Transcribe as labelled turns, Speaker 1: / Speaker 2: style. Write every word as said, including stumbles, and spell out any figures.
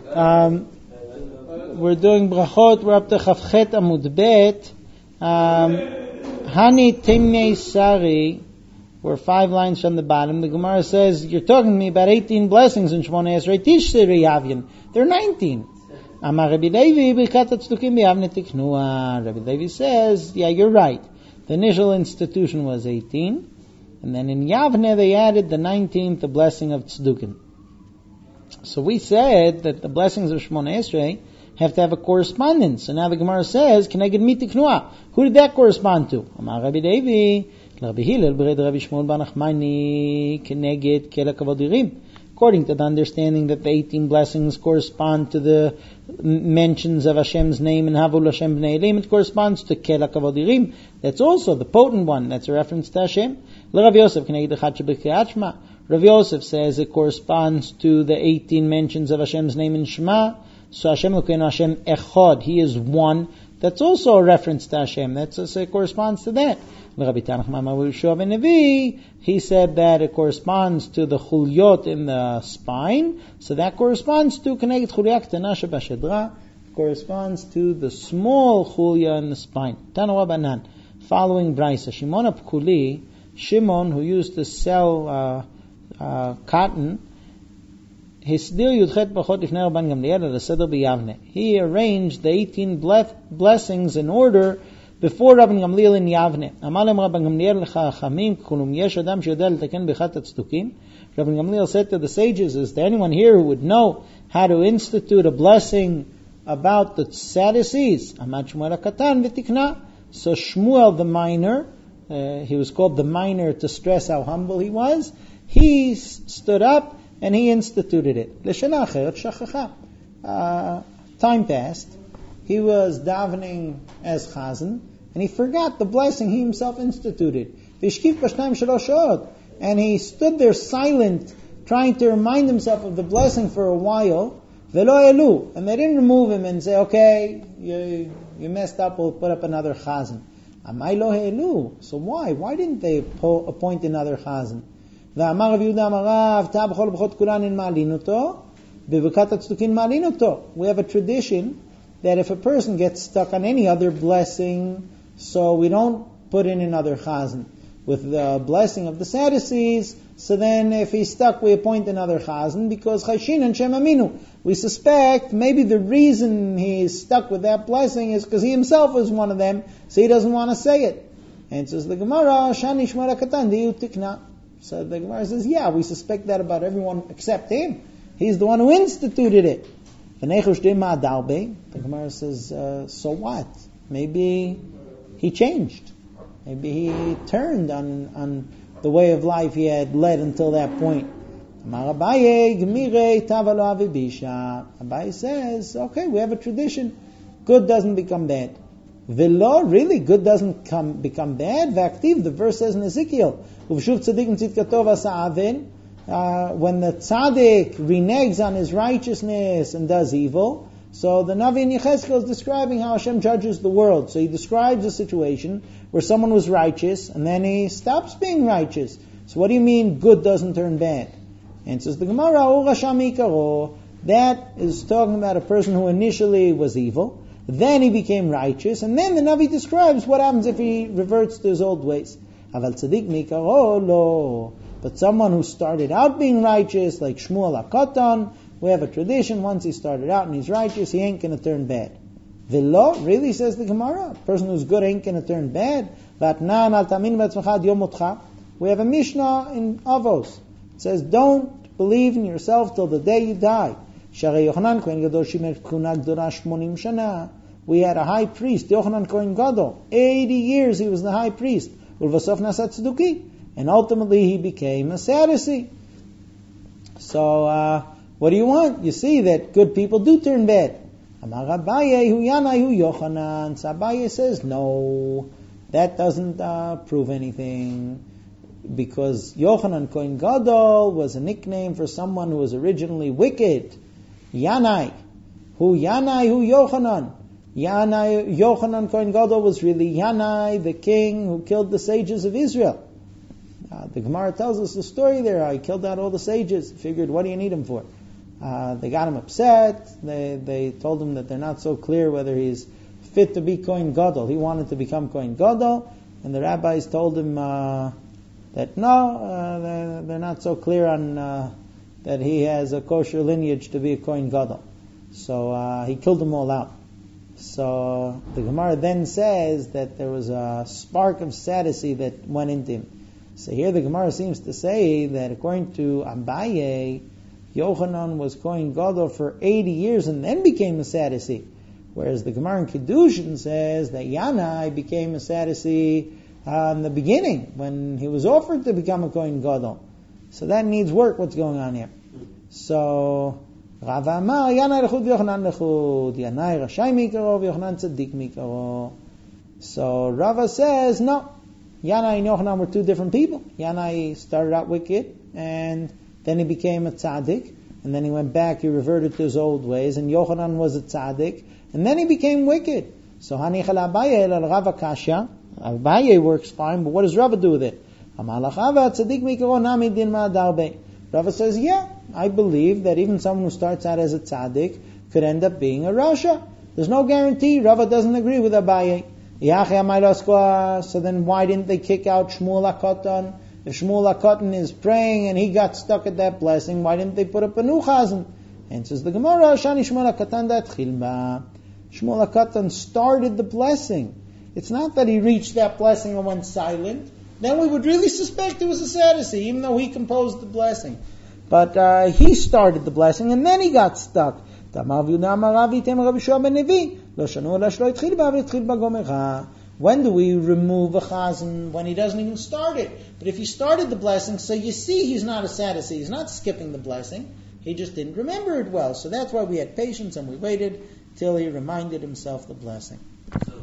Speaker 1: Um, we're doing brachot. We're up to Chavchet Amud Bet. Um, Hani Timnei Sari. We're five lines from the bottom. The Gemara says, you're talking to me about eighteen blessings in Shmoneh Esrei Tishrei Yavyin. They're nineteen. Amar Rabbi Levi, Birkat HaTzedukim B'Yavne Tiknua. Rabbi Levi says, yeah, you're right. The initial institution was eighteen. And then in Yavne they added the nineteenth, the blessing of Tzedukim. So we said that the blessings of Shmoneh Esrei have to have a correspondence. So now the Gemara says, Keneged Mi Tiknua. Who did that correspond to? Amar Rabbi Levi, Rabbi Hillel, B'red Rabbi Shmuel Bar Nachmani, Keneged Kel HaKavod Yirim. According to the understanding that the eighteen blessings correspond to the mentions of Hashem's name in Havul Hashem B'nei Elim, it corresponds to Kel HaKavod Yirim. That's also the potent one. That's a reference to Hashem. L'Rav Yosef, Keneged Echad Sheb'Kriyat Shema. Rav Yosef says it corresponds to the eighteen mentions of Hashem's name in Shema. So Hashem Elokeinu Hashem Echad, He is one. That's also a reference to Hashem. That's also, it corresponds to that. He said that it corresponds to the chulyot in the spine. So that corresponds to Keneged Chulya Ktana Shebashedra. Corresponds to the small chulya in the spine. Tanu Rabbanan. Following Brisa. Shimon HaPkuli, Shimon, who used to sell uh, uh, cotton, he arranged the eighteen blessings in order before Rabban Gamliel in Yavne. Rabban Gamliel said to the sages, is there anyone here who would know how to institute a blessing about the Sadducees? So Shmuel the minor, uh, he was called the minor to stress how humble he was, he stood up and he instituted it. Uh, time passed. He was davening as chazan, and he forgot the blessing he himself instituted. And he stood there silent, trying to remind himself of the blessing for a while. And they didn't remove him and say, okay, you, you messed up, we'll put up another chazan. So why? Why didn't they appoint another chazan? We have a tradition that if a person gets stuck on any other blessing, so we don't put in another chazan. With the blessing of the Sadducees, so then if he's stuck, we appoint another chazan, because Chayshin and Shem Aminu. We suspect maybe the reason he's stuck with that blessing is because he himself was one of them, so he doesn't want to say it. And says the Gemara, Shani Shmara Katan Diyu Tikna. So the Gemara says, yeah, we suspect that about everyone except him. He's the one who instituted it. The Gemara says, uh, so what? Maybe he changed. Maybe he turned on, on the way of life he had led until that point. Abaye says, okay, we have a tradition. Good doesn't become bad. Velo, really, good doesn't come, become bad. V'aktiv, the verse says in Ezekiel, uh, when the tzaddik reneges on his righteousness and does evil, so the Navi in Yechezkel is describing how Hashem judges the world. So he describes a situation where someone was righteous and then he stops being righteous. So what do you mean good doesn't turn bad? And says the Gemara, that is talking about a person who initially was evil, then he became righteous, and then the Navi describes what happens if he reverts to his old ways. But someone who started out being righteous, like Shmuel HaKatan, we have a tradition, once he started out and he's righteous, he ain't going to turn bad. Velo, really, says the Gemara, a person who's good ain't going to turn bad. We have a Mishnah in Avos. It says, don't believe in yourself till the day you die. We had a high priest, Yochanan Kohen Gadol. eighty years he was the high priest. And ultimately he became a Sadducee. So, uh, what do you want? You see that good people do turn bad. Abaye says, no, that doesn't uh, prove anything. Because Yochanan Kohen Gadol was a nickname for someone who was originally wicked. Yanai. Who Yanai, who Yochanan. Yanai, Yochanan Kohen Gadol was really Yanai, the king who killed the sages of Israel. Uh, the Gemara tells us the story there. He killed out all the sages. Figured, what do you need him for? Uh, they got him upset. They they told him that they're not so clear whether he's fit to be Kohen Gadol. He wanted to become Kohen Gadol, and the rabbis told him uh, that no, uh, they're, they're not so clear on uh, that he has a kosher lineage to be a Kohen Gadol. So uh, he killed them all out. So the Gemara then says that there was a spark of sadducee that went into him. So here the Gemara seems to say that according to Abaye, Yochanan was Kohen Gadol for eighty years and then became a sadducee. Whereas the Gemara in Kedushin says that Yanai became a sadducee uh, in the beginning when he was offered to become a Kohen Gadol. So that needs work, what's going on here. So Rava Amar, Yanai lechud v'Yochanan lechud. Yanai Rashai mikaro v'Yochanan tzaddik mikaro. So Rava says, no, Yanai and Yochanan were two different people. Yanai started out wicked, and then he became a tzaddik, and then he went back, he reverted to his old ways, and Yochanan was a tzaddik, and then he became wicked. So Hanichal Abaye el Rava Kasha. Abaye works fine, but what does Rava do with it? Amalach Ava tzaddik mikaro nami din ma'adarbe. Rava says, yeah, I believe that even someone who starts out as a tzaddik could end up being a rasha. There's no guarantee. Rava doesn't agree with Abaye. So then why didn't they kick out Shmuel HaKatan? If Shmuel HaKatan is praying and he got stuck at that blessing, why didn't they put up a new chazan? Answers the Gemara, Shani Shmuel HaKatan datchil ba. Shmuel HaKatan started the blessing. It's not that he reached that blessing and went silent. Then we would really suspect it was a sadducee, even though he composed the blessing. But uh, he started the blessing and then he got stuck. When do we remove a chazan? When he doesn't even start it. But if he started the blessing, so you see he's not a sadducee. He's not skipping the blessing. He just didn't remember it well. So that's why we had patience and we waited till he reminded himself the blessing.
Speaker 2: So